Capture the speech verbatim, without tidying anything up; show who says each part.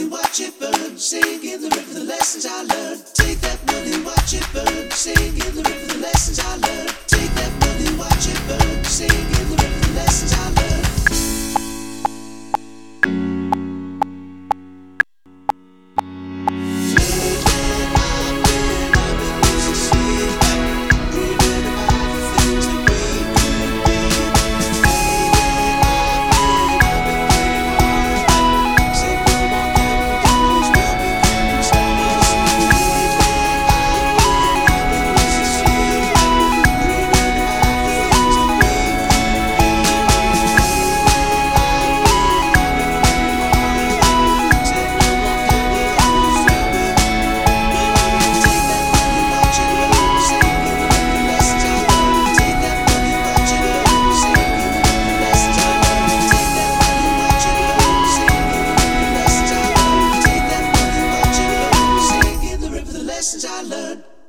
Speaker 1: money, watch it burn. Sing in the river the lessons I learned. Take that money, watch it burn. Sing in the river the lessons I learned. Take that money, watch it burn. Sing in the river the lessons I learned. Lessons I learned.